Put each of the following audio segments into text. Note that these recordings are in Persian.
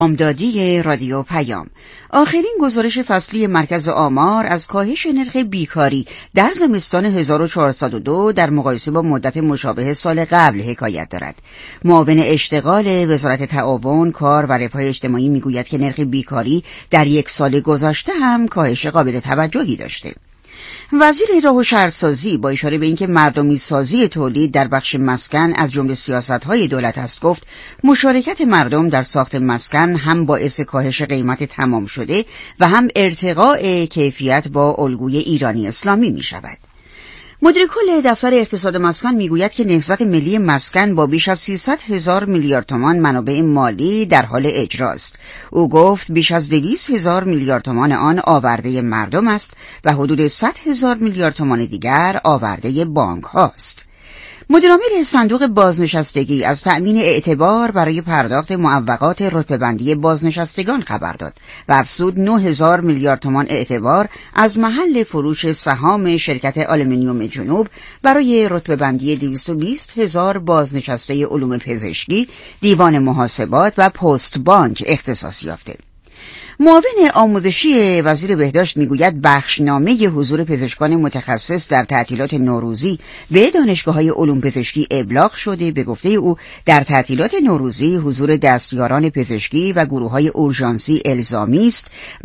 بامدادی رادیو پیام. آخرین گزارش فصلی مرکز آمار از کاهش نرخ بیکاری در زمستان 1402 در مقایسه با مدت مشابه سال قبل حکایت دارد. معاون اشتغال وزارت تعاون، کار و رفاه اجتماعی میگوید که نرخ بیکاری در یک سال گذشته هم کاهش قابل توجهی داشته. وزیر راه و شهرسازی با اشاره به اینکه مردمی سازی تولید در بخش مسکن از جمله سیاست‌های دولت است گفت مشارکت مردم در ساخت مسکن هم باعث کاهش قیمت تمام شده و هم ارتقاء کیفیت با الگوی ایرانی اسلامی می شود. مدیر کل دفتر اقتصاد مسکن میگوید که نهضت ملی مسکن با بیش از 300,000 میلیارد تومان منابع مالی در حال اجراست. او گفت بیش از 200,000 میلیارد تومان آن آورده مردم است و حدود 100,000 میلیارد تومان دیگر آورده بانک هاست. مدیرعامل صندوق بازنشستگی از تأمین اعتبار برای پرداخت معوقات رتبه‌بندی بازنشستگان خبر داد و افزود 9,000 میلیارد تومان اعتبار از محل فروش سهام شرکت آلومینیوم جنوب برای رتبه‌بندی 220,000 بازنشسته علوم پزشکی، دیوان محاسبات و پست بانک اختصاص یافته. معاون آموزشی وزیر بهداشت میگوید بخشنامه حضور پزشکان متخصص در تعطیلات نوروزی به دانشگاه‌های علوم پزشکی ابلاغ شده. به گفته او در تعطیلات نوروزی حضور دستیاران پزشکی و گروه‌های اورژانسی الزامی است.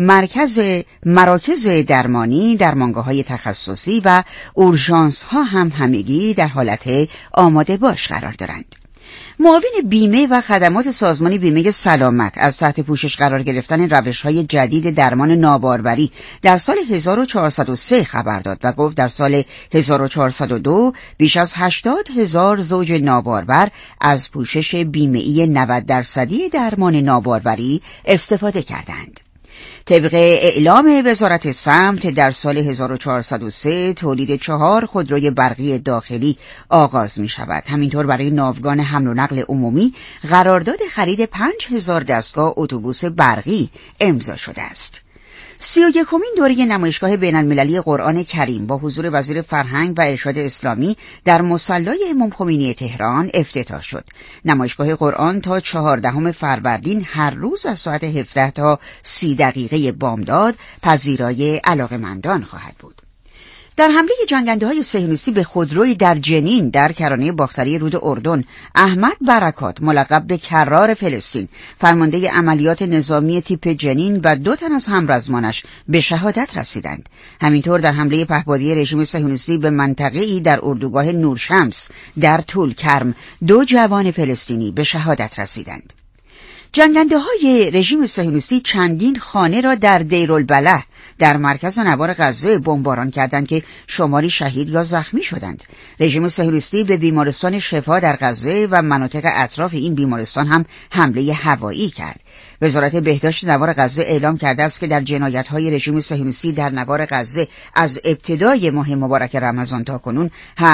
مراکز درمانی، درمانگاه‌های تخصصی و اورژانس‌ها هم همگی در حالت آماده باش قرار دارند. معاون بیمه و خدمات سازمان بیمه سلامت از تحت پوشش قرار گرفتن روش‌های جدید درمان ناباروری در سال 1403 خبر داد و گفت در سال 1402 بیش از 80,000 زوج نابارور از پوشش بیمه‌ای 90% درمان ناباروری استفاده کردند. طبق اعلام وزارت سمت در سال 1403 تولید 4 خودروی برقی داخلی آغاز می شود. همینطور برای ناوگان حمل و نقل عمومی قرارداد خرید 5,000 دستگاه اتوبوس برقی امضا شده است. 31مین دوره نمایشگاه بین‌المللی قرآن کریم با حضور وزیر فرهنگ و ارشاد اسلامی در مصلی امام خمینی تهران افتتاح شد. نمایشگاه قرآن تا 14 فروردین هر روز از ساعت 17 تا 30 دقیقه بامداد پذیرای علاقه‌مندان خواهد بود. در حمله جنگنده‌های صهیونیستی به خودروی در جنین در کرانه باختری رود اردن، احمد برکات ملقب به کرار فلسطین، فرمانده عملیات نظامی تیپ جنین و 2 تن از همرزمانش به شهادت رسیدند. همینطور در حمله پهپادی رژیم صهیونیستی به منطقه‌ای در اردوگاه نورشمس در طولکرم 2 جوان فلسطینی به شهادت رسیدند. جنگنده‌های رژیم صهیونیستی چندین خانه را در دیرالبلح در مرکز نوار غزه بمباران کردند که شماری شهید یا زخمی شدند. رژیم صهیونیستی به بیمارستان شفا در غزه و مناطق اطراف این بیمارستان هم حمله هوایی کرد. وزارت بهداشت نوار غزه اعلام کرده است که در جنایت‌های رژیم صهیونیستی در نوار غزه از ابتدای ماه مبارک رمضان تا کنون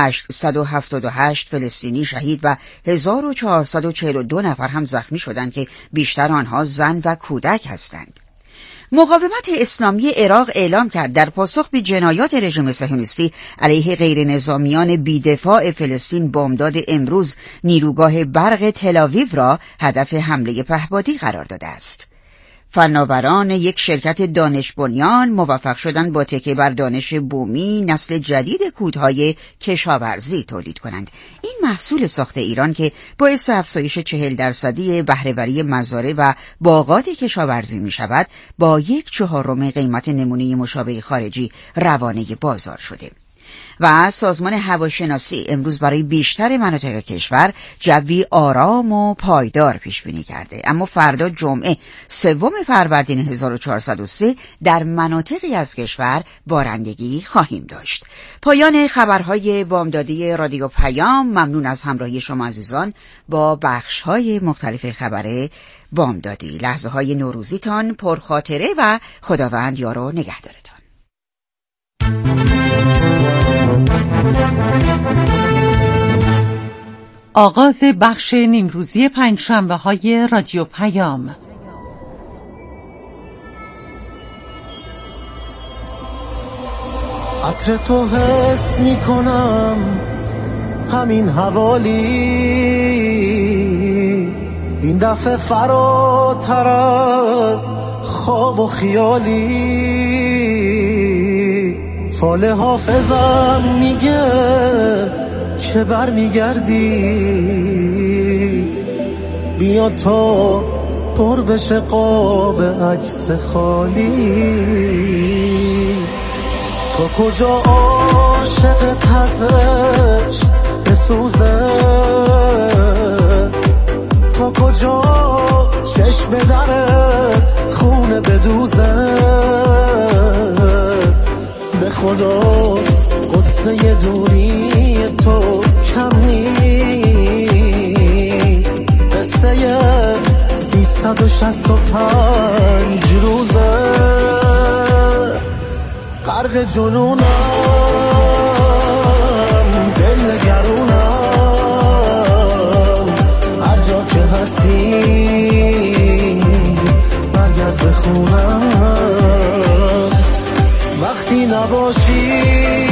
878 فلسطینی شهید و 1442 نفر هم زخمی شدند که بیشتر آنها زن و کودک هستند. مقاومت اسلامی عراق اعلام کرد در پاسخ به جنایات رژیم صهیونیستی علیه غیر نظامیان بی‌دفاع فلسطین بامداد امروز نیروگاه برق تل‌آویو را هدف حمله پهپادی قرار داده است. فناوران یک شرکت دانش بنیان موفق شدند با تکیه بر دانش بومی نسل جدید کودهای کشاورزی تولید کنند. این محصول ساخت ایران که باعث افزایش 40% بهره‌وری مزارع و باغات کشاورزی می شود با 1/4 قیمت نمونه مشابه خارجی روانه بازار شده. و سازمان هواشناسی امروز برای بیشتر مناطق کشور جوی آرام و پایدار پیش بینی کرده، اما فردا جمعه 3 فروردین 1403 در مناطقی از کشور بارندگی خواهیم داشت. پایان خبرهای بامدادی رادیو پیام. ممنون از همراهی شما عزیزان با بخش‌های مختلف خبر بامدادی. لحظه‌های نوروزیتان پرخاطره و خداوند یار و نگهدارتان. آغاز بخش نیمروزی پنجشنبه‌های رادیو پیام. عطر تو حس میکنم همین حوالی، این دفعه فراتر از خواب و خیالی فال حافظم میگه که بر میگردی، بیا تا پر بشه قاب عکس خالی. تا کجا عاشق تزش بسوزه، تا کجا چشم دره خونه بدوزه. به خدا قصه دوری تو کم نیست، قصه 365 روزه. غرق جنونم، دل نگرونم، هر جا که هستی برگرد به خونم. وقتی نباشی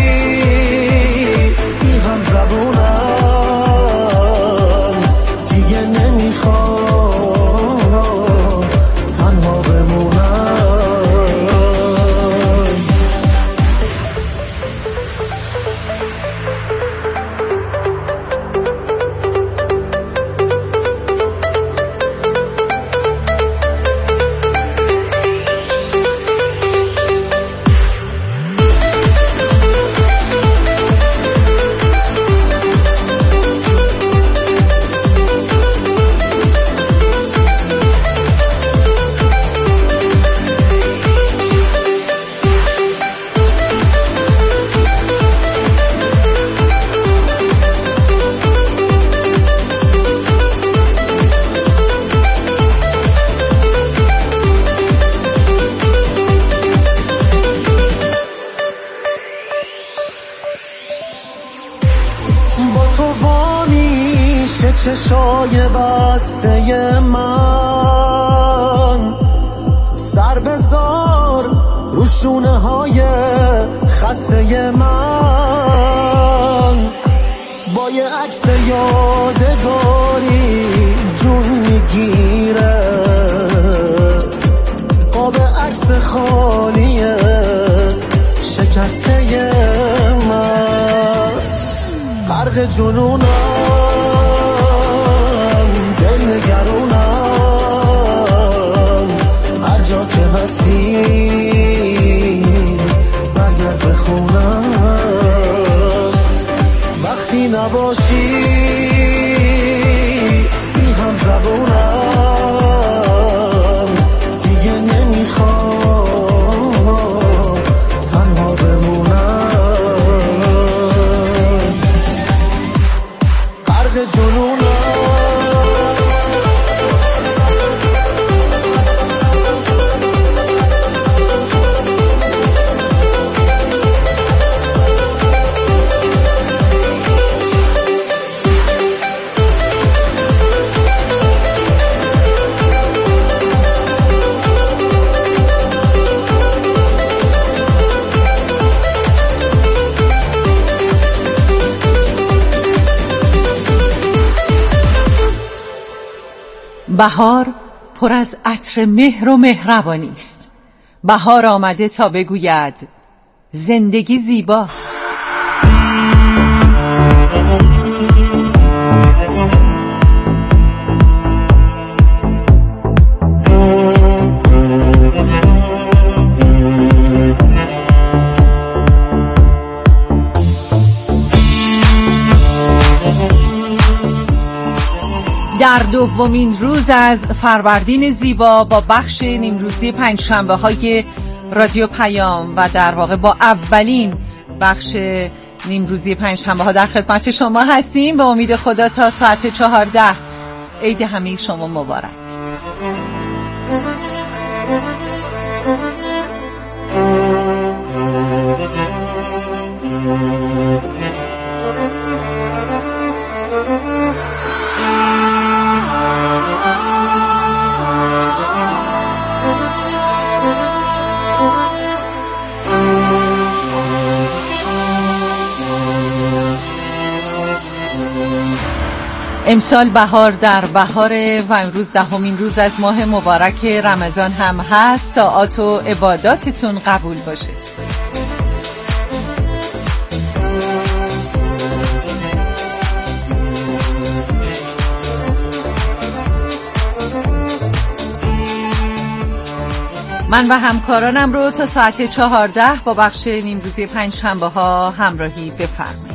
بی هم زبونم، دیگه نمیخوام تنها بمونم. چشای بسته من، سر بذار رو شونه های خسته من. با یه عکس یادگاری جون میگیره، قاب عکس خالیه شکسته من. غرق جنونم، دل نگرونم، هر جا که هستی برگرد به خونم. وقتی نباشی بی هم زبونم، دیگه نمیخوام تنها بمونم. غرق جنونم، بهار پر از عطر مهر و مهربانی است. بهار آمده تا بگوید زندگی زیباست. در دومین روز از فروردین زیبا با بخش نیمروزی پنجشنبه های رادیو پیام و در واقع با اولین بخش نیمروزی پنجشنبه ها در خدمت شما هستیم. به امید خدا تا ساعت 14. عید همه شما مبارک. امسال بهار در بهاره و امروز 10مین روز از ماه مبارک رمضان هم هست. طاعات و عباداتتون قبول باشه. من و همکارانم رو تا ساعت 14 با بخش نیمروزی پنجشنبه ها همراهی بفرمایید.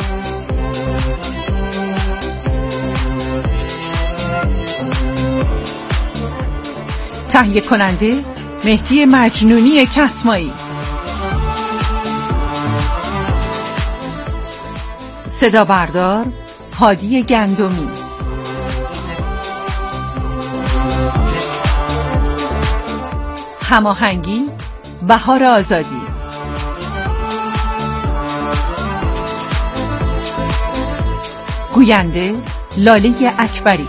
تهیه کننده مهدی مجنونی کسمایی، صدا بردار هادی گندمی، هماهنگی بهار آزادی، گوینده لاله اکبری.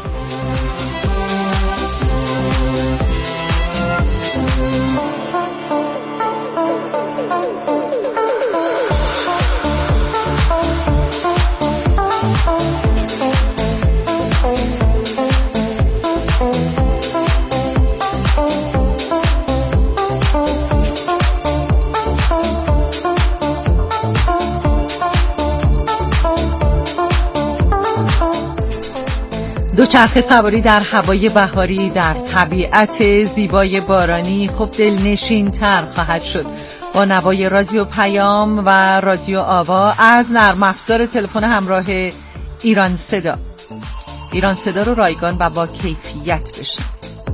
دوچرخه سواری در هوای بهاری در طبیعت زیبای بارانی خوب دلنشین تر خواهد شد با نوای رادیو پیام و رادیو آوا از نرم افزار تلفن همراه ایران صدا. ایران صدا رو رایگان و با کیفیت بشن.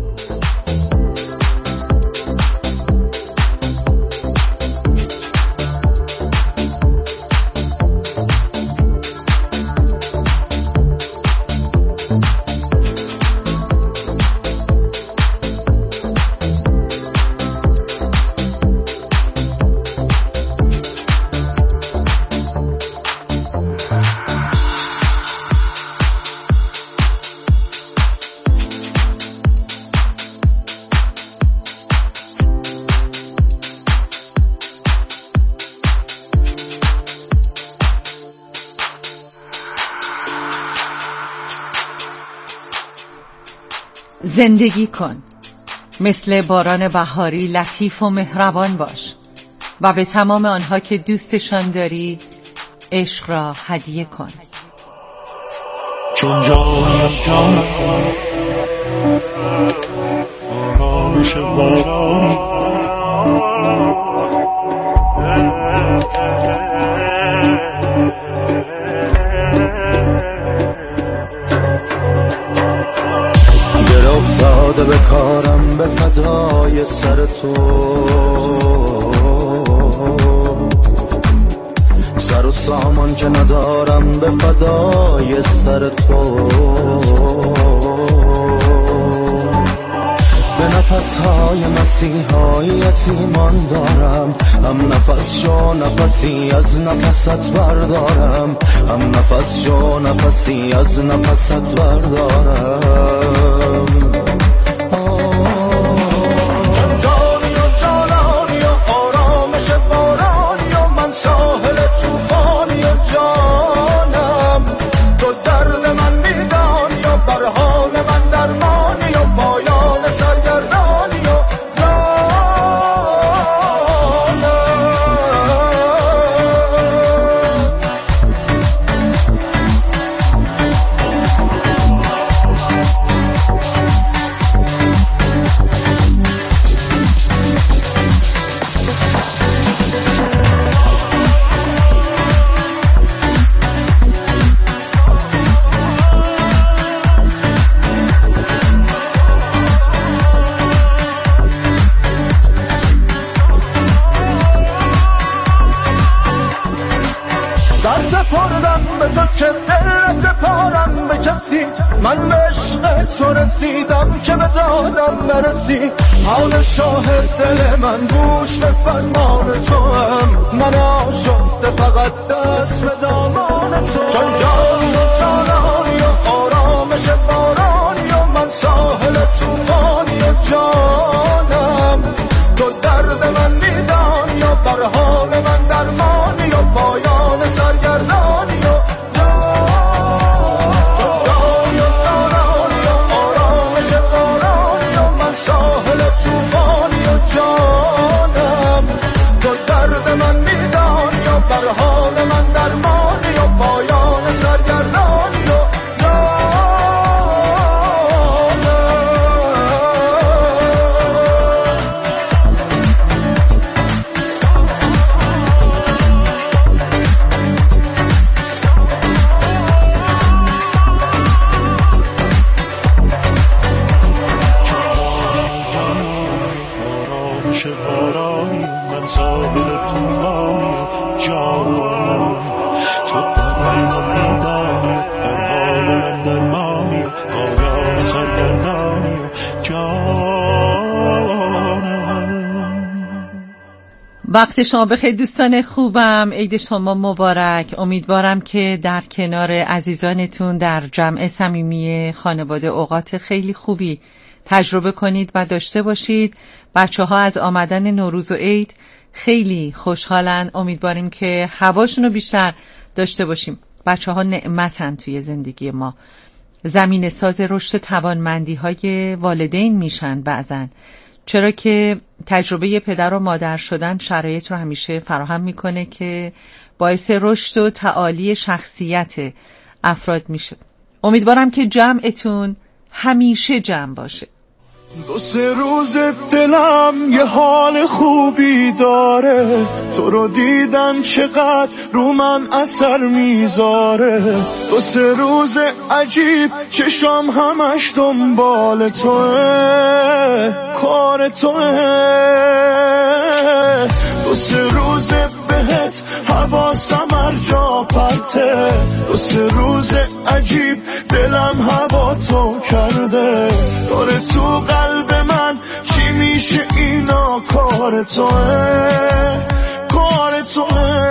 زندگی کن، مثل باران بهاری لطیف و مهربان باش و به تمام آنها که دوستشان داری عشق را هدیه کن. چون جانم جانم آرامش باران افتاده به کارم به فدای سر تو، سر و سامان که ندارم به فدای سر تو، به نفسهای مسیحای یتیمان دارم، هم نفس شو نفسی از نفست بردارم، هم نفس شو نفسی از نفست بردارم. چون جانی و جانانی و آرامش بارانی و من ساحل توفانی و جانم، تو درد من میدانی و بر حال من درمانی و پایان سرگردانی و من به عشق تو رسیدم که به دادم برسی، حال شاهد دل من گوش به فرمان تو هم، من آشفته فقط دست به دامان تو. چون جانی و جانانی و آرامش بارانی و من ساحل توفانی و جانم، تو درد من میدانی و بر حال من درمانی و پایان سرگردانی و جان. جانم، تو درد من میدانی و بر حال من درمانی و پایان سرگردانی و وقت شما بخیر دوستان خوبم، عید شما مبارک. امیدوارم که در کنار عزیزانتون در جمع صمیمی خانواده اوقات خیلی خوبی تجربه کنید و داشته باشید. بچه‌ها از آمدن نوروز و عید خیلی خوشحالن. امیدواریم که هواشون رو بیشتر داشته باشیم. بچه‌ها نعمتن توی زندگی ما، زمین ساز رشد توانمندی‌های والدین میشن بعضن، چرا که تجربه پدر و مادر شدن شرایط رو همیشه فراهم میکنه که باعث رشد و تعالی شخصیت افراد میشه. امیدوارم که جمعتون همیشه جمع باشه. دو سه روز دلم یه حال خوبی داره، تو رو دیدن چقدر رو من اثر میذاره. دو سه روز عجیب چشام همش دنبال توه، کار توه. دو سه روز بهت حواسم هر جا پرته، دو سه روز عجیب دلم هوا تو کرده. داره تو قلب من چی میشه اینا، کار توه، کار توه.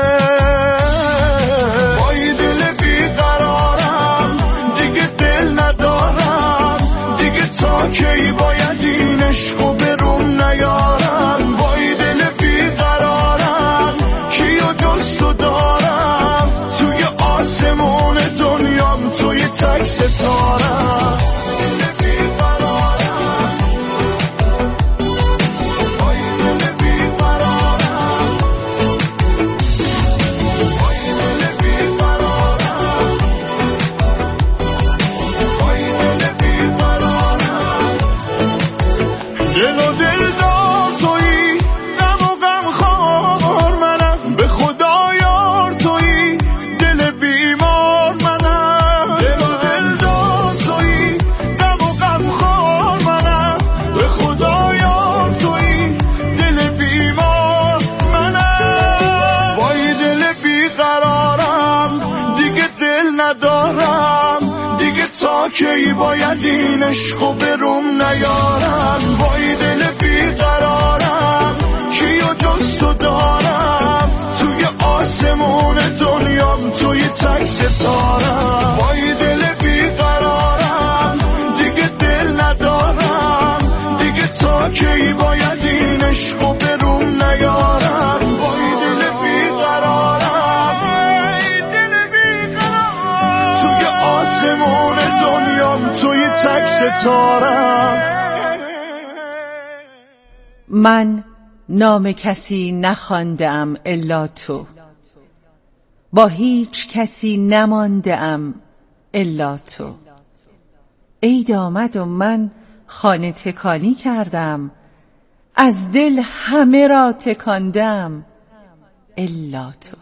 با این دل بیقرارم دیگه دل ندارم، دیگه تا کی باید این عشقو برون نیارم. با این دل بیقرارم کیو جز تو دارم، توی آسمون دنیام توی تک ستارم. کی باید این عشقو بروم نیارم. با این دل بیقرارم کیو جز تو دارم، توی آسمون دنیام توی تک ستارم. با این دل بیقرارم دیگه دل ندارم، دیگه تا کی باید این عشقو بروم نیارم. با این دل بیقرارم توی آسمون توی تک ستارم. من نام کسی نخواندم الا تو، با هیچ کسی نماندم الا تو. عید آمد و من خانه تکانی کردم، از دل همه را تکاندم الا تو.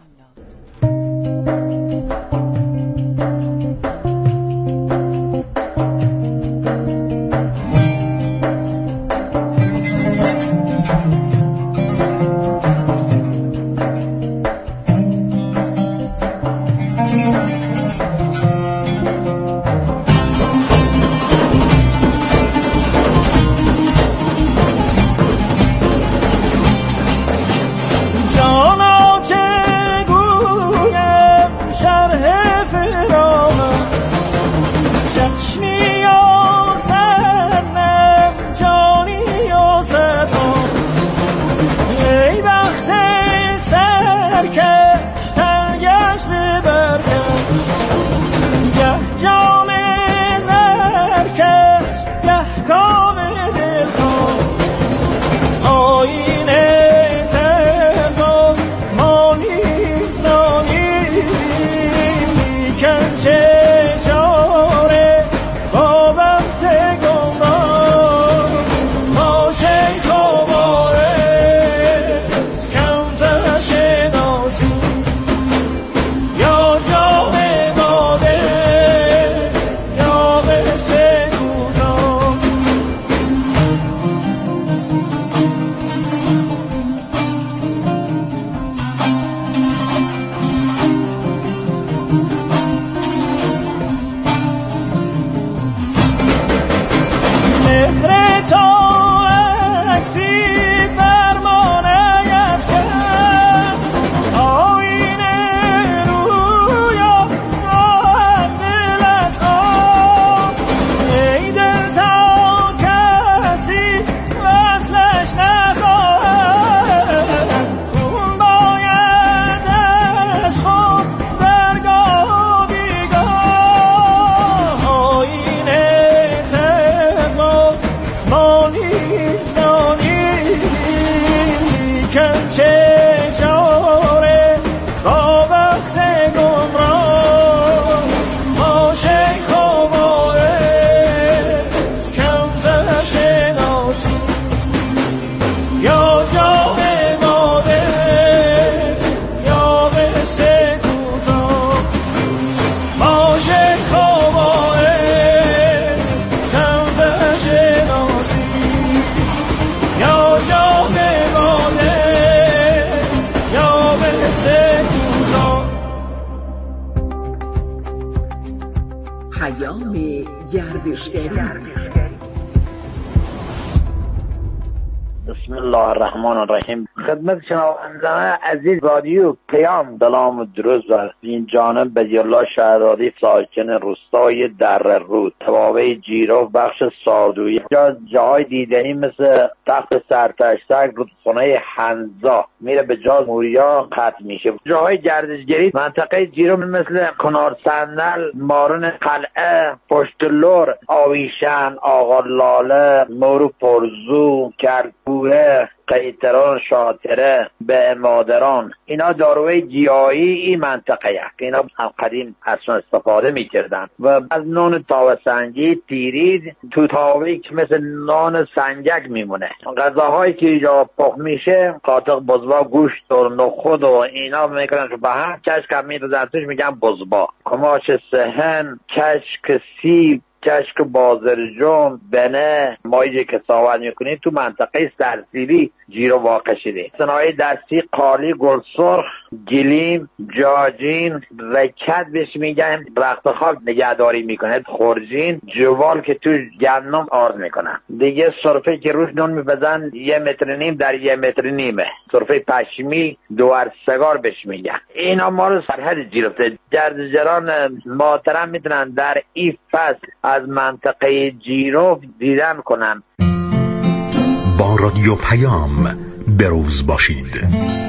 بسم الله الرحمن الرحیم. خدمت شنوندگان عزیز رادیو پیام سلام و درود از این جانب بدیعالله شهرزادی ساکن روستای دره رود توابع جیرو بخش ساردویی. جاهای دیدنی مثل تخت سرتشتک، رودخانه حنزا میره به جاز موریا ختم میشه. جاهای گردشگری منطقه جیرو مثل کنار صندل، مارون قلعه، پشت لور، آویشن، آقا لاله، مورو پرزو، کرکوه، قیتران، شاطره، به مادران، اینا داروی گیاهی این منطقه هست. اینا هم قدیم اصلا استفاده میکردن و از نان تاوسنگی، تیرید، تو تاوی که مثل نان سنگک میمونه. غذاهایی که اینجا پخت میشه قاطق، بزبا، گوشت و نخود و اینا میکنن به هم کشک هم میدازن توش میگن بزبا. کماش سهن، کشک سیب، کشک بازرجون، بنه، مایجه که صحبت میکنید تو منطقه سرسیبی جیرو واقع شده. صنایع دستی، قالی، گل سرخ، گلیم، جاجین، رکت بهش میگن، رخت خواب نگهداری میکنه، خورجین، جوال که تو گندم آرد میکنن دیگه. سرفه که روش نون میپزن 1.5 متر در 1.5 متر، سرفه پشمی، دوارسگار بهش میگن. اینا مال سرحد جیروته. گردشگران محترم میتونن در این فصل از منطقه جیرو دیدن کنن. با رادیو پیام بروز باشید.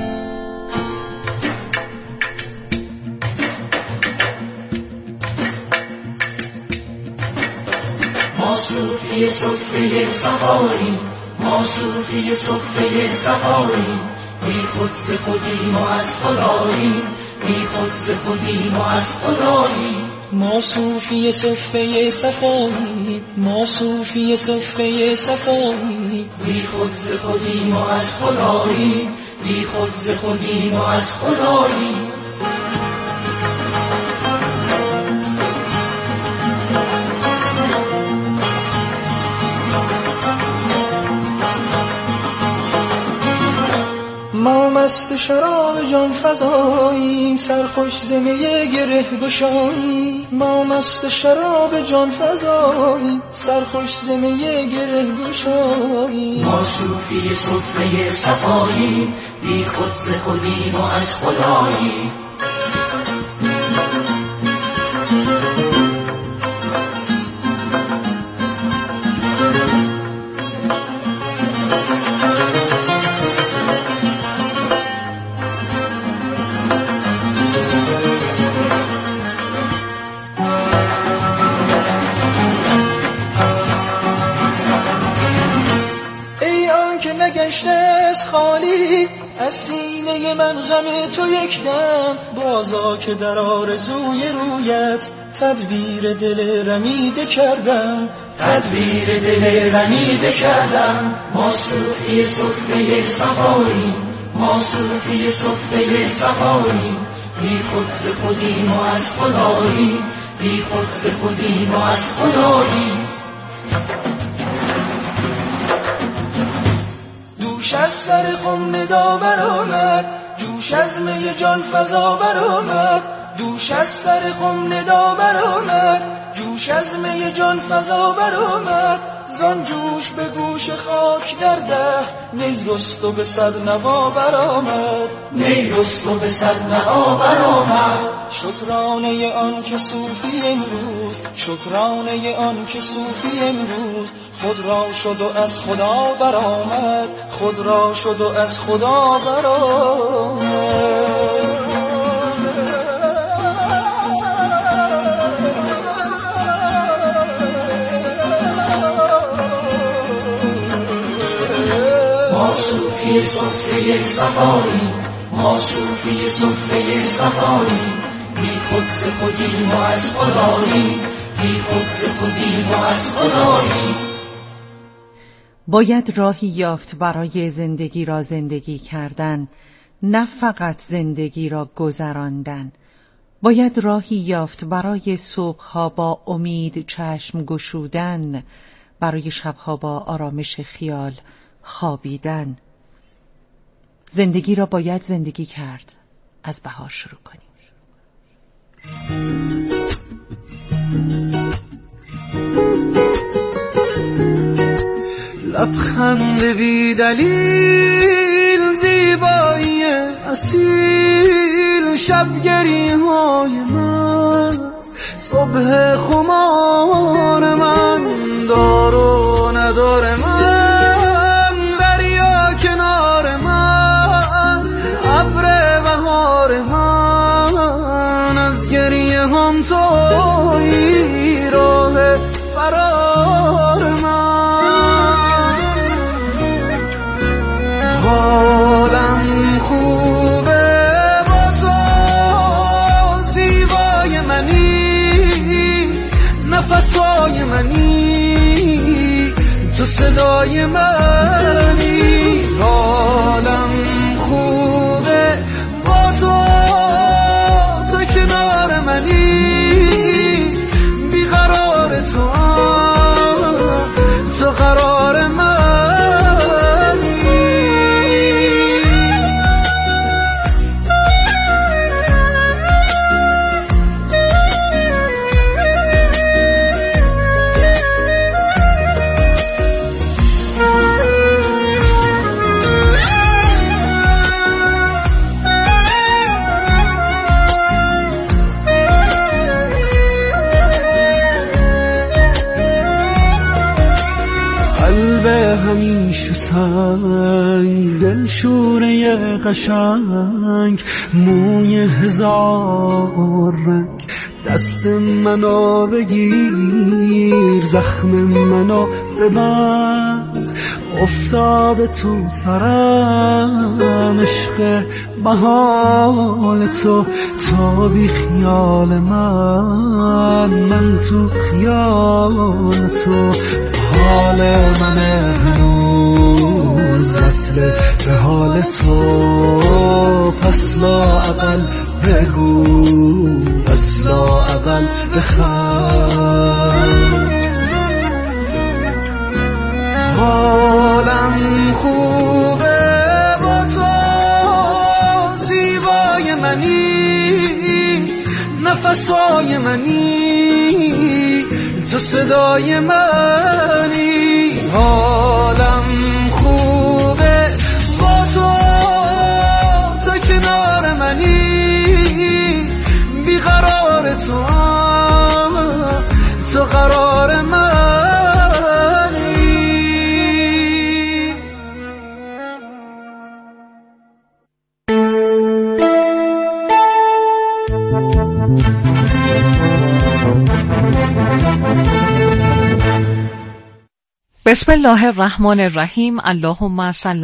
ما صوفی صفه صفایی، ما صوفی صفه صفایی، بی خود ز خودیم و از خداییم، بی خود ز خودیم و از خداییم. ما صوفی صفه صفایی، ما صوفی صفه صفایی، بی خود ز خودیم و از خداییم، بی خود ز خودیم و از خداییم. ما مست شراب جان فزاییم، سرخوش زمه گره گشاییم. ما مست شراب جان فزاییم، سرخوش زمه گره گشاییم. ما صوفی صفه صفاییم، بی خود ز خودیم و از خداییم. نگشته از خالی، از سینه من غم تو یک دم بازا که در آرزوی رویت تدبیر دل رمیده کردم، تدبیر دل رمیده کردم. ما صوفی صفه صفاییم، ما صوفی صفه صفاییم، بی خود ز خودیم و از خداییم، بی خود ز خودیم و از خداییم. دوش از سر خم ندا برآمد، جوش از می جان فضا برآمد، دوش از سر خم ندا برآمد، جوش از می جان فضا برآمد. زان جوش به گوش خاک در ده، نیرست و به صد نوا برآمد، نیرست و به صد نوا برآمد. شکرانه آن که صوفی امروز، شکرانه آن که صوفی امروز خود را شد و از خدا برآمد، خود را شد و از خدا برآمد. ما صوفی صفه صفاییم، ما صوفی صفه صفاییم، بی خود ز خودیم و از خداییم، بی خود ز خودیم و از خداییم. باید راهی یافت برای زندگی را زندگی کردن، نه فقط زندگی را گذراندن. باید راهی یافت برای صبحها با امید چشم گشودن، برای شبها با آرامش خیال خوابیدن. زندگی را باید زندگی کرد. از بهار شروع کنیم. لبخند بی دلیل، زیبایی اصیل، شبگری های مست، صبح خمار من، دار و ندار من، دریا کنار من، ابر بهار من، از گریه هم تویی راه فرار من. حالم خوبه با تو، زیبای منی، نفسای منی، تو صدای منی. حالم خوبه با تو، تو کنار منی، بیقرار تو، تو قرار منی. همیشه سنگ، دل شوره قشنگ، موی هزار رنگ، دست منو بگیر، زخم منو ببند، افتاده تو سرم عشق محال تو، تا بی خیال من تو خیال تو. حال من هنوز وصل به حال تو، پس لااقل بگو، پس لااقل بخند. حالم خوبه با تو، زیبای منی، نفسای منی، تو صدای منی. حالم خوبه با تو، تو کنار منی، بیقرار تو، تو قرار منی. بسم الله الرحمن الرحیم. اللهم صل